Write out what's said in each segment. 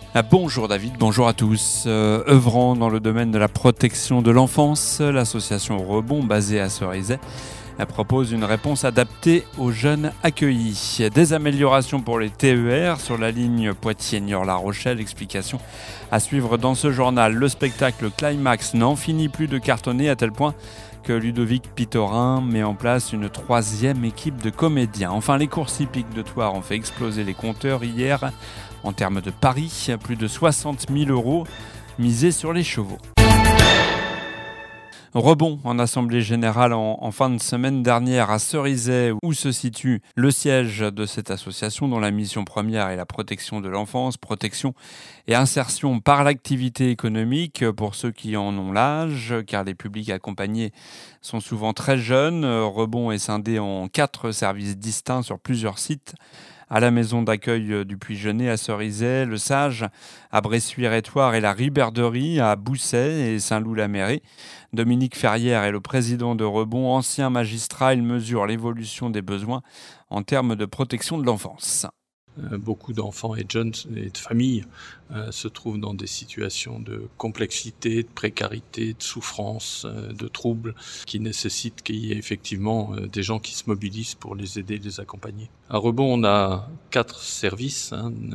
Bonjour David, bonjour à tous. Œuvrant dans le domaine de la protection de l'enfance, l'association Rebond, basée à Cerizay, propose une réponse adaptée aux jeunes accueillis. Des améliorations pour les TER sur la ligne Poitiers-Niort-La Rochelle. Explication à suivre dans ce journal. Le spectacle Climax n'en finit plus de cartonner à tel point que Ludovic Pitorin met en place une 3e équipe de comédiens. Enfin, les courses hippiques de Thouars ont fait exploser les compteurs hier. En termes de paris, plus de 60 000 € misés sur les chevaux. Rebond en assemblée générale en fin de semaine dernière à Cerizay, où se situe le siège de cette association dont la mission première est la protection de l'enfance, protection et insertion par l'activité économique pour ceux qui en ont l'âge, car les publics accompagnés sont souvent très jeunes. Rebond est scindé en 4 services distincts sur plusieurs sites. À la maison d'accueil du Puy-Genêt à Cerizay, le Sage à Bressuire-et-Thouars et la Riberderie à Bousset et Saint-Loup-la-Mairie. Dominique Ferrière est le président de Rebond, ancien magistrat. Il mesure l'évolution des besoins en termes de protection de l'enfance. Beaucoup d'enfants et de jeunes et de familles se trouvent dans des situations de complexité, de précarité, de souffrance, de troubles qui nécessitent qu'il y ait effectivement des gens qui se mobilisent pour les aider, les accompagner. À Rebond, on a 4 services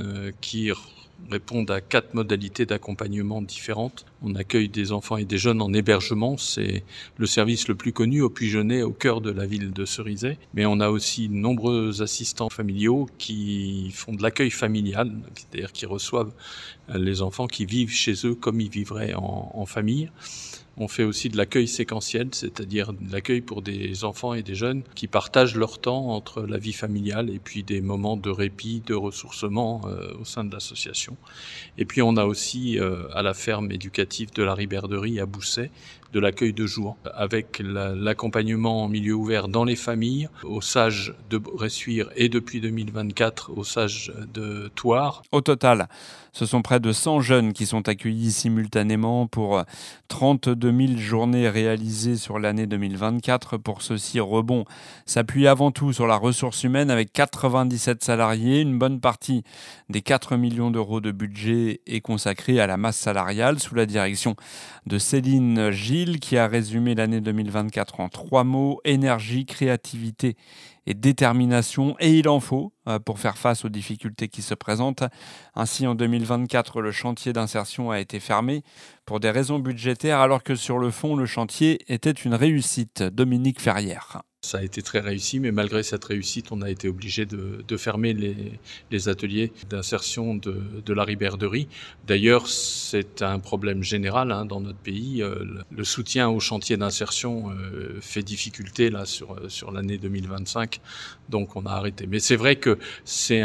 qui répondent à 4 modalités d'accompagnement différentes. On accueille des enfants et des jeunes en hébergement, c'est le service le plus connu au Puy-Genêt, au cœur de la ville de Cerizay. Mais on a aussi de nombreux assistants familiaux qui font de l'accueil familial, c'est-à-dire qui reçoivent les enfants qui vivent chez eux comme ils vivraient en famille. On fait aussi de l'accueil séquentiel, c'est-à-dire de l'accueil pour des enfants et des jeunes qui partagent leur temps entre la vie familiale et puis des moments de répit, de ressourcement au sein de l'association. Et puis on a aussi à la ferme éducative de la Riberderie à Bousset de l'accueil de jour avec l'accompagnement en milieu ouvert dans les familles, au Sage de Bressuire et depuis 2024 au Sage de Thouars. Au total, ce sont près de 100 jeunes qui sont accueillis simultanément pour 32 000 journées réalisées sur l'année 2024. Pour ceci, Rebond s'appuie avant tout sur la ressource humaine avec 97 salariés. Une bonne partie des 4 millions d'euros de budget est consacrée à la masse salariale sous la direction de Céline Gilles qui a résumé l'année 2024 en 3 mots: énergie, créativité et détermination, et il en faut pour faire face aux difficultés qui se présentent. Ainsi, en 2024, le chantier d'insertion a été fermé pour des raisons budgétaires, alors que sur le fond, le chantier était une réussite. Dominique Ferrière. Ça a été très réussi, mais malgré cette réussite, on a été obligé de fermer les ateliers d'insertion de la Riberderie. D'ailleurs, c'est un problème général dans notre pays. Le soutien au chantier d'insertion fait difficulté là sur l'année 2025, donc on a arrêté. Mais c'est vrai que c'est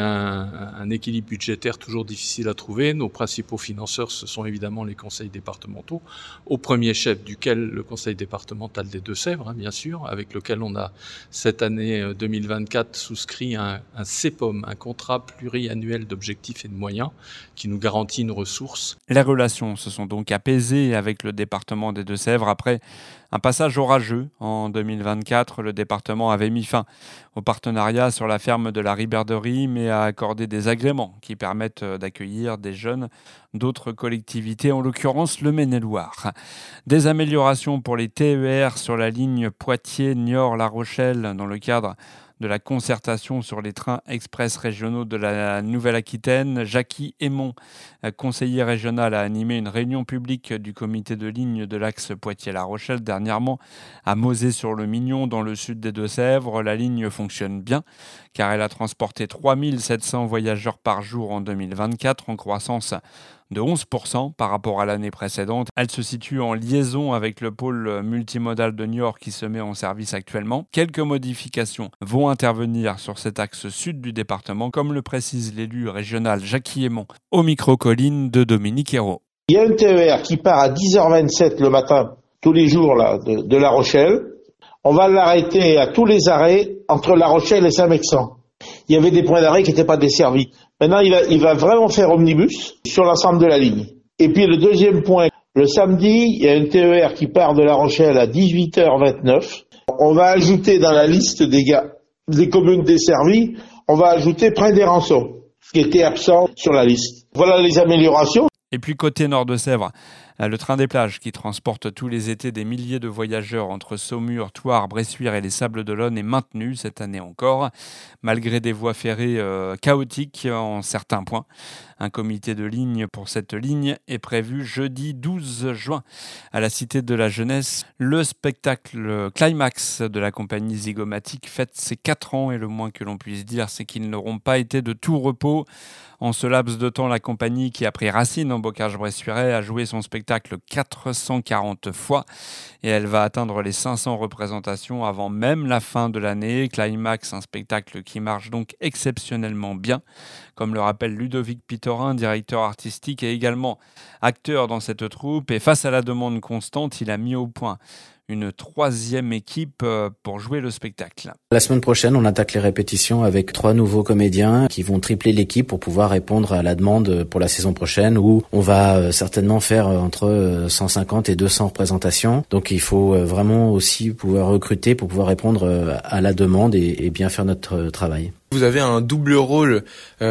un équilibre budgétaire toujours difficile à trouver. Nos principaux financeurs, ce sont évidemment les conseils départementaux, au premier chef duquel le conseil départemental des Deux-Sèvres, bien sûr, avec lequel on a cette année 2024 souscrit un CEPOM, un contrat pluriannuel d'objectifs et de moyens qui nous garantit une ressource. Les relations se sont donc apaisées avec le département des Deux-Sèvres après un passage orageux. En 2024, le département avait mis fin au partenariat sur la ferme de la Riberderie, mais a accordé des agréments qui permettent d'accueillir des jeunes d'autres collectivités, en l'occurrence le Maine-et-Loire. Des améliorations pour les TER sur la ligne Poitiers-Niort-La Rochelle dans le cadre de la concertation sur les trains express régionaux de la Nouvelle-Aquitaine. Jackie Aymon, conseiller régional, a animé une réunion publique du comité de ligne de l'axe Poitiers-La Rochelle dernièrement à Mauzé-sur-le-Mignon dans le sud des Deux-Sèvres. La ligne fonctionne bien car elle a transporté 3700 voyageurs par jour en 2024 en croissance de 11% par rapport à l'année précédente. Elle se situe en liaison avec le pôle multimodal de Niort qui se met en service actuellement. Quelques modifications vont intervenir sur cet axe sud du département, comme le précise l'élu régional Jackie Aymon au micro-colline de Dominique Hérault. Il y a un TER qui part à 10h27 le matin, tous les jours là, de La Rochelle. On va l'arrêter à tous les arrêts entre La Rochelle et Saint-Mexan. Il y avait des points d'arrêt qui n'étaient pas desservis. Maintenant, il va vraiment faire omnibus sur l'ensemble de la ligne. Et puis le deuxième point, le samedi, il y a un TER qui part de La Rochelle à 18h29. On va ajouter dans la liste des communes desservies, on va ajouter Prin-des-Rançons, qui était absent sur la liste. Voilà les améliorations. Et puis côté Nord de Sèvres, le train des plages qui transporte tous les étés des milliers de voyageurs entre Saumur, Thouars, Bressuire et les Sables-d'Olonne est maintenu cette année encore, malgré des voies ferrées chaotiques en certains points. Un comité de ligne pour cette ligne est prévu jeudi 12 juin à la Cité de la Jeunesse. Le spectacle climax de la compagnie Zygomatic fête ses 4 ans et le moins que l'on puisse dire, c'est qu'ils n'auront pas été de tout repos. En ce laps de temps, la compagnie qui a pris racine en Bocage-Bressuirais a joué son spectacle 440 fois et elle va atteindre les 500 représentations avant même la fin de l'année. Climax, un spectacle qui marche donc exceptionnellement bien, comme le rappelle Ludovic Pitorin, directeur artistique et également acteur dans cette troupe. Et face à la demande constante, il a mis au point une 3e équipe pour jouer le spectacle. La semaine prochaine, on attaque les répétitions avec 3 nouveaux comédiens qui vont tripler l'équipe pour pouvoir répondre à la demande pour la saison prochaine où on va certainement faire entre 150 et 200 représentations. Donc il faut vraiment aussi pouvoir recruter pour pouvoir répondre à la demande et bien faire notre travail. Vous avez un double rôle,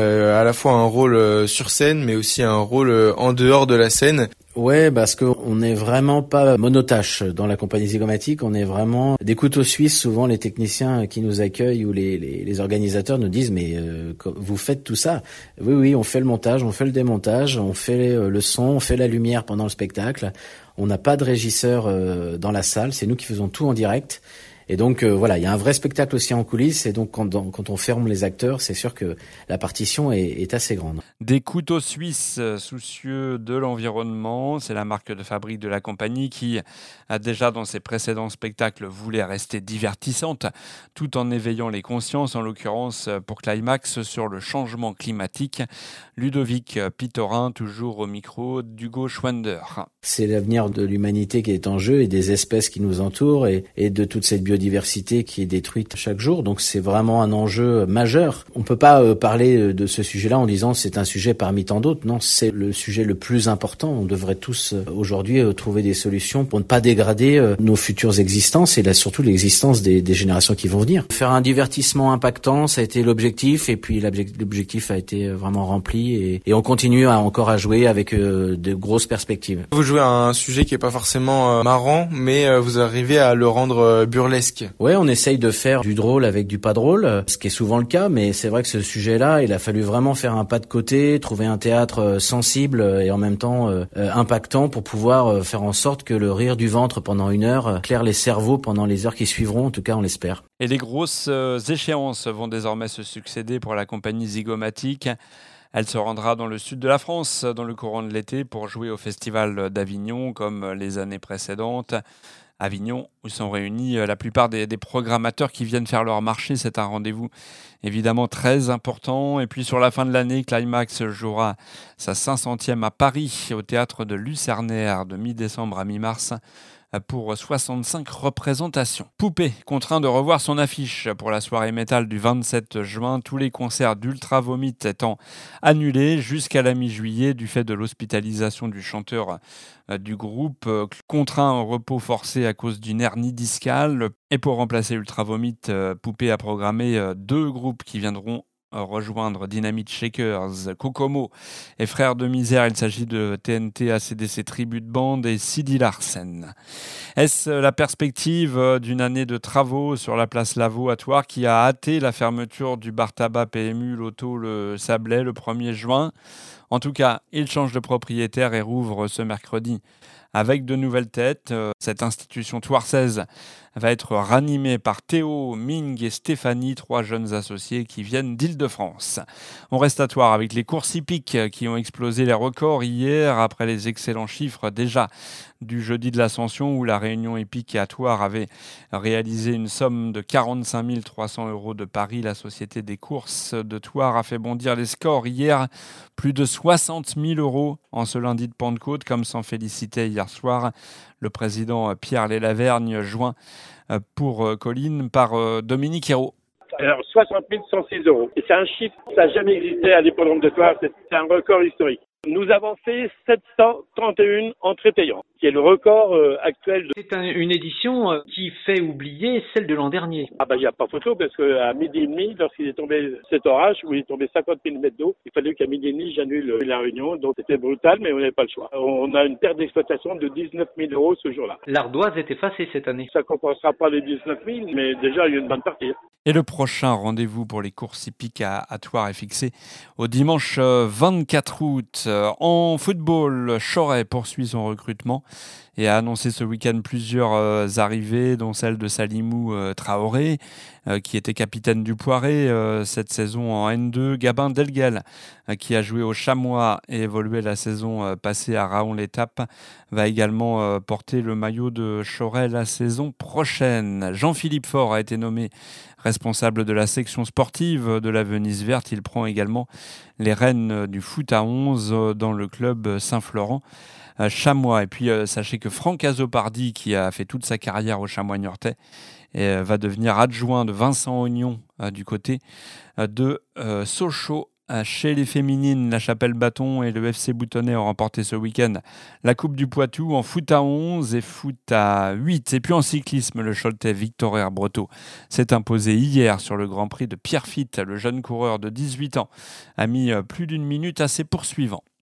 à la fois un rôle sur scène, mais aussi un rôle en dehors de la scène. Ouais, parce qu'on n'est vraiment pas monotache dans la compagnie Zygomatic. On est vraiment des couteaux suisses. Souvent, les techniciens qui nous accueillent ou les organisateurs nous disent mais vous faites tout ça? Oui, on fait le montage, on fait le démontage, on fait le son, on fait la lumière pendant le spectacle. On n'a pas de régisseur dans la salle. C'est nous qui faisons tout en direct. Et donc voilà, il y a un vrai spectacle aussi en coulisses et donc quand on ferme les acteurs, c'est sûr que la partition est assez grande. Des couteaux suisses soucieux de l'environnement, c'est la marque de fabrique de la compagnie qui a déjà dans ses précédents spectacles voulu rester divertissante tout en éveillant les consciences, en l'occurrence pour Climax sur le changement climatique. Ludovic Pitorin, toujours au micro d'Hugo Schwander. C'est l'avenir de l'humanité qui est en jeu et des espèces qui nous entourent et de toute cette biodiversité qui est détruite chaque jour. Donc c'est vraiment un enjeu majeur. On peut pas parler de ce sujet-là en disant c'est un sujet parmi tant d'autres. Non, c'est le sujet le plus important. On devrait tous aujourd'hui trouver des solutions pour ne pas dégrader nos futures existences et là surtout l'existence des générations qui vont venir. Faire un divertissement impactant, ça a été l'objectif et puis l'objectif a été vraiment rempli et on continue encore à jouer avec de grosses perspectives. Vous jouez à un sujet qui est pas forcément marrant, mais vous arrivez à le rendre burlesque. Ouais, on essaye de faire du drôle avec du pas drôle, ce qui est souvent le cas, mais c'est vrai que ce sujet-là, il a fallu vraiment faire un pas de côté, trouver un théâtre sensible et en même temps impactant pour pouvoir faire en sorte que le rire du ventre pendant 1 heure claire les cerveaux pendant les heures qui suivront, en tout cas on l'espère. Et les grosses échéances vont désormais se succéder pour la compagnie Zygomatic. Elle se rendra dans le sud de la France dans le courant de l'été pour jouer au Festival d'Avignon comme les années précédentes. Avignon, où sont réunis la plupart des programmateurs qui viennent faire leur marché. C'est un rendez-vous évidemment très important. Et puis sur la fin de l'année, Climax jouera sa 500e à Paris, au théâtre de Lucernaire, de mi-décembre à mi-mars, pour 65 représentations. Poupée, contraint de revoir son affiche pour la soirée métal du 27 juin, tous les concerts d'Ultra Vomit étant annulés jusqu'à la mi-juillet du fait de l'hospitalisation du chanteur du groupe, contraint au repos forcé à cause d'une hernie discale. Et pour remplacer Ultra Vomit, Poupée a programmé 2 groupes qui viendront rejoindre Dynamite Shakers, Kokomo et Frères de Misère. Il s'agit de TNT, ACDC Tribute Band et Sidi Larsen. Est-ce la perspective d'une année de travaux sur la place Lavaux à Thouars qui a hâté la fermeture du bar tabac PMU Loto le Sablé le 1er juin? En tout cas, il change de propriétaire et rouvre ce mercredi avec de nouvelles têtes. Cette institution thoirsaise va être ranimée par Théo, Ming et Stéphanie, 3 jeunes associés qui viennent d'Île-de-France. On reste à Thouars avec les courses hippiques qui ont explosé les records hier après les excellents chiffres déjà du jeudi de l'Ascension où la réunion hippique à Thouars avait réalisé une somme de 45 300 € de paris. La Société des courses de Thouars a fait bondir les scores hier, plus de 60 000 € en ce lundi de Pentecôte, comme s'en félicitait hier soir le président Pierre Lélavergne, joint pour Colline par Dominique Hérault. Alors 60 106 €. Et c'est un chiffre, ça n'a jamais existé à l'hippodrome de Thouars, c'est un record historique. Nous avons fait 731 entrées payantes, qui est le record actuel. C'est une édition qui fait oublier celle de l'an dernier. Il n'y a pas photo parce qu'à midi et demi, lorsqu'il est tombé cet orage, où il est tombé 50 mm d'eau, il fallait qu'à midi et demi, j'annule la réunion. Donc c'était brutal, mais on n'avait pas le choix. On a une perte d'exploitation de 19 000 € ce jour-là. L'ardoise est effacée cette année. Ça ne compensera pas les 19 000, mais déjà il y a une bonne partie. Et le prochain rendez-vous pour les courses hippiques à Thouars est fixé au dimanche 24 août. En football, Choret poursuit son recrutement et a annoncé ce week-end plusieurs arrivées, dont celle de Salimou Traoré, qui était capitaine du Poiré cette saison en N2. Gabin Delguel, qui a joué au Chamois et évolué la saison passée à Raon-l'Étape, va également porter le maillot de Choret la saison prochaine. Jean-Philippe Faure a été nommé responsable de la section sportive de la Venise Verte. Il prend également les rênes du foot à 11 dans le club Saint-Florent Chamois. Et puis sachez que Franck Azopardi, qui a fait toute sa carrière au Chamois niortais, va devenir adjoint de Vincent Ognon du côté de Sochaux. Chez les féminines, la Chapelle-Bâton et le FC Boutonnet ont remporté ce week-end la Coupe du Poitou en foot à 11 et foot à 8. Et puis en cyclisme, le Choletais Victor Herbreteau s'est imposé hier sur le Grand Prix de Pierrefitte. Le jeune coureur de 18 ans a mis plus d'une minute à ses poursuivants.